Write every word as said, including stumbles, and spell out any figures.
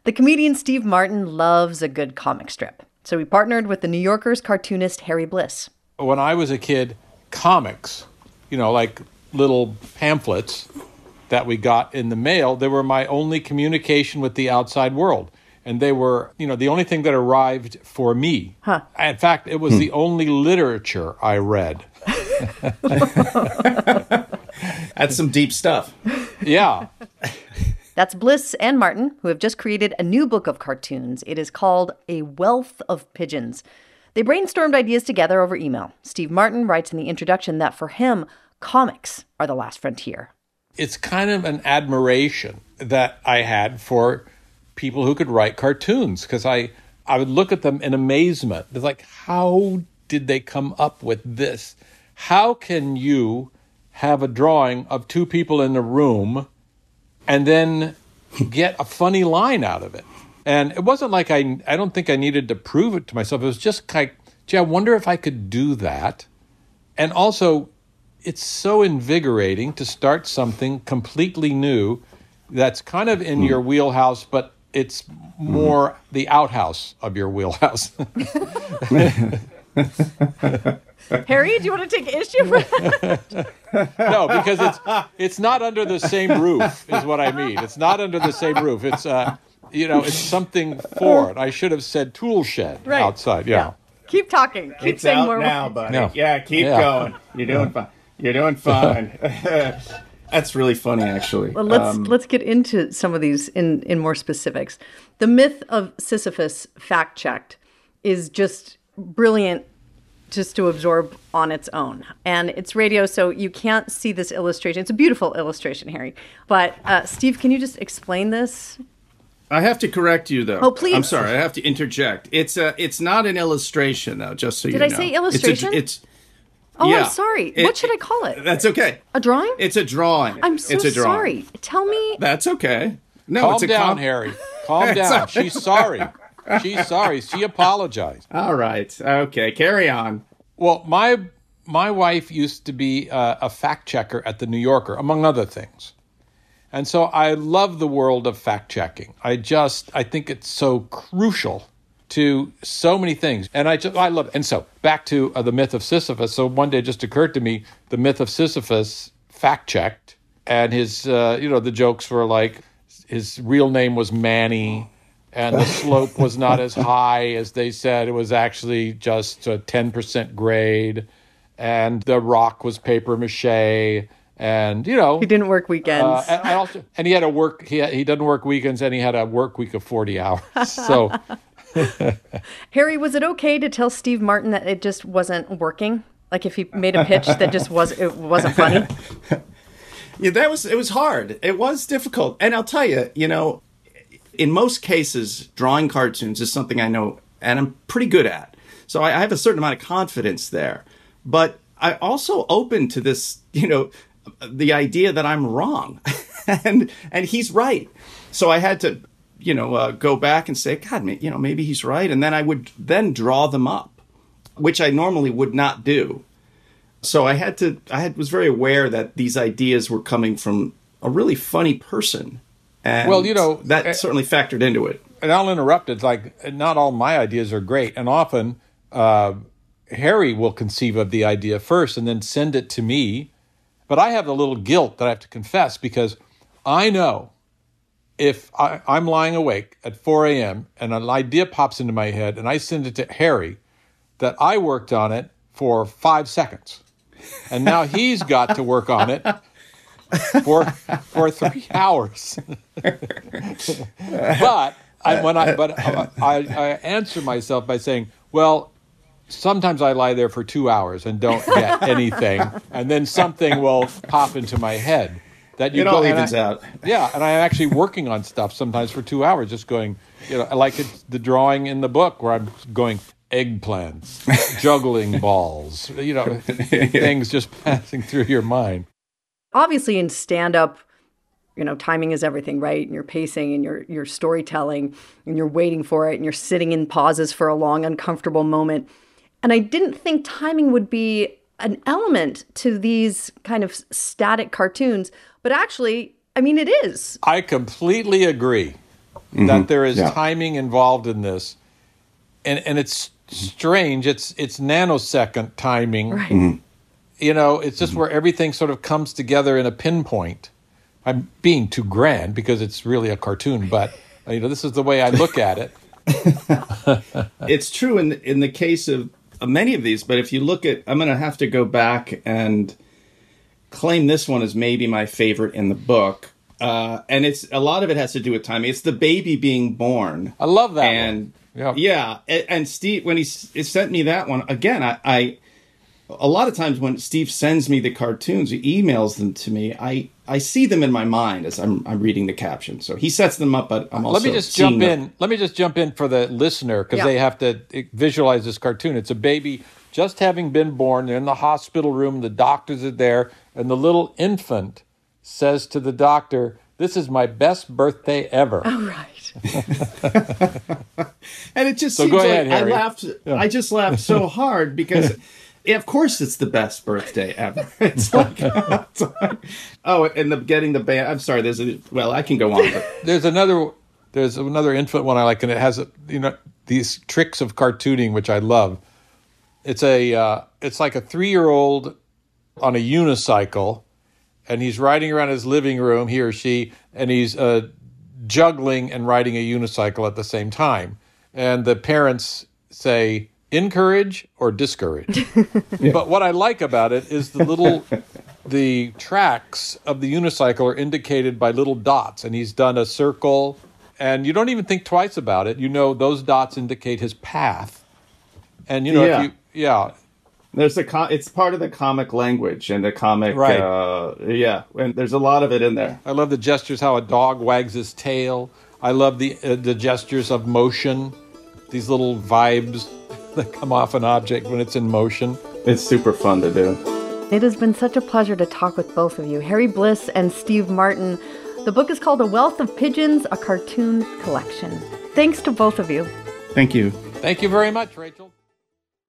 The comedian Steve Martin loves a good comic strip, so he partnered with the New Yorker's cartoonist Harry Bliss. When I was a kid, comics, you know, like little pamphlets that we got in the mail, they were my only communication with the outside world. And they were, you know, the only thing that arrived for me. Huh. In fact, it was hmm. the only literature I read. That's some deep stuff. Yeah. That's Bliss and Martin, who have just created a new book of cartoons. It is called A Wealth of Pigeons. They brainstormed ideas together over email. Steve Martin writes in the introduction that for him, comics are the last frontier. It's kind of an admiration that I had for people who could write cartoons, because I, I would look at them in amazement. It's like, how did they come up with this? How can you have a drawing of two people in a room and then get a funny line out of it? And it wasn't like I, I don't think I needed to prove it to myself. It was just like, gee, I wonder if I could do that. And also, it's so invigorating to start something completely new that's kind of in mm. your wheelhouse, but it's more mm. the outhouse of your wheelhouse. Harry, do you want to take issue with that? No, because it's it's not under the same roof, is what I mean. It's not under the same roof. It's uh, you know, it's something for it. I should have said tool shed right. outside. Yeah. yeah. Keep talking. Keep it's saying out more now, words. buddy. No. Yeah, keep yeah. going. You're doing fine. You're doing fine. That's really funny, actually. Well, let's um, let's get into some of these in, in more specifics. The myth of Sisyphus, fact-checked, is just brilliant just to absorb on its own. And it's radio, so you can't see this illustration. It's a beautiful illustration, Harry. But uh, Steve, can you just explain this? I have to correct you, though. Oh, please. I'm sorry. I have to interject. It's a, it's not an illustration, though, just so Did you know. I say illustration? It's, a, it's Oh, yeah. I'm sorry. It, what should I call it? That's okay. A drawing? It's a drawing. I'm so it's a drawing. sorry. Tell me. That's okay. No, Calm it's a down, com- Harry. Calm down. She's sorry. She's sorry. She apologized. All right. Okay. Carry on. Well, my my wife used to be uh, a fact checker at the New Yorker, among other things. And so I love the world of fact checking. I just, I think it's so crucial to so many things. And I just, I love it. And so back to uh, the myth of Sisyphus. So one day it just occurred to me, the myth of Sisyphus fact checked. And his, uh, you know, the jokes were like, his real name was Manny. And the slope was not as high as they said. It was actually just a ten percent grade. And the rock was paper mache. And, you know. He didn't work weekends. Uh, and, I also, and he had a work, he, had, he doesn't work weekends, and he had a work week of forty hours. So. Harry, was it okay to tell Steve Martin that it just wasn't working? Like if he made a pitch that just was, it wasn't funny? Yeah, that was, it was hard. It was difficult. And I'll tell you, you know, in most cases, drawing cartoons is something I know and I'm pretty good at. So I, I have a certain amount of confidence there. But I also open to this, you know, the idea that I'm wrong. and and he's right. So I had to, you know, uh, go back and say, God, you know, maybe he's right. And then I would then draw them up, which I normally would not do. So I had to, I had, was very aware that these ideas were coming from a really funny person. And well, you know, that uh, certainly factored into it. And I'll interrupt. It's like, not all my ideas are great. And often uh, Harry will conceive of the idea first and then send it to me. But I have a little guilt that I have to confess, because I know if I, I'm lying awake at four a.m. and an idea pops into my head and I send it to Harry, that I worked on it for five seconds. And now he's got to work on it for for three hours. But I, when I but I, I answer myself by saying, well, sometimes I lie there for two hours and don't get anything, and then something will pop into my head. That you it all go, evens I, out. Yeah, and I'm actually working on stuff sometimes for two hours, just going, you know, like it's the drawing in the book where I'm going eggplants, juggling balls, you know, things just passing through your mind. Obviously, in stand-up, you know, timing is everything, right? And you're pacing and you're, you're storytelling and you're waiting for it and you're sitting in pauses for a long, uncomfortable moment. And I didn't think timing would be an element to these kind of static cartoons, but actually, I mean, it is. I completely agree. mm-hmm. that there is yeah. timing involved in this. And and it's strange. It's it's nanosecond timing. Right. Mm-hmm. You know, it's just mm-hmm. where everything sort of comes together in a pinpoint. I'm being too grand because it's really a cartoon, but you know, this is the way I look at it. It's true in in the case of many of these, but if you look at, I'm going to have to go back and claim this one as maybe my favorite in the book. Uh, and it's a lot of it has to do with timing. It's the baby being born. I love that and one. Yeah. Yeah. And, and Steve, when he s- sent me that one, again, I, I, a lot of times when Steve sends me the cartoons, he emails them to me, I, I see them in my mind as I'm, I'm reading the caption. So he sets them up, but I'm also Let me just jump in. Them. Let me just jump in for the listener because yeah. they have to visualize this cartoon. It's a baby just having been born. They're in the hospital room. The doctors are there. And the little infant says to the doctor, "This is my best birthday ever." Oh, right. And it just so seems go like ahead, Harry. I laughed. Yeah. I just laughed so hard because, of course, it's the best birthday ever. It's like, oh, and the getting the band. I'm sorry. There's a well, I can go on. But. There's another. There's another infant one I like, and it has a, you know these tricks of cartooning which I love. It's a. Uh, it's like a three-year-old on a unicycle, and he's riding around his living room, he or she, and he's uh, juggling and riding a unicycle at the same time. And the parents say, encourage or discourage. Yeah. But what I like about it is the little, the tracks of the unicycle are indicated by little dots, and he's done a circle, and you don't even think twice about it. You know those dots indicate his path. And, you know, yeah. if you, yeah. There's a com- it's part of the comic language and the comic, right. uh, yeah, and there's a lot of it in there. I love the gestures, how a dog wags his tail. I love the uh, the gestures of motion, these little vibes that come off an object when it's in motion. It's super fun to do. It has been such a pleasure to talk with both of you, Harry Bliss and Steve Martin. The book is called A Wealth of Pigeons, a Cartoon Collection. Thanks to both of you. Thank you. Thank you very much, Rachel.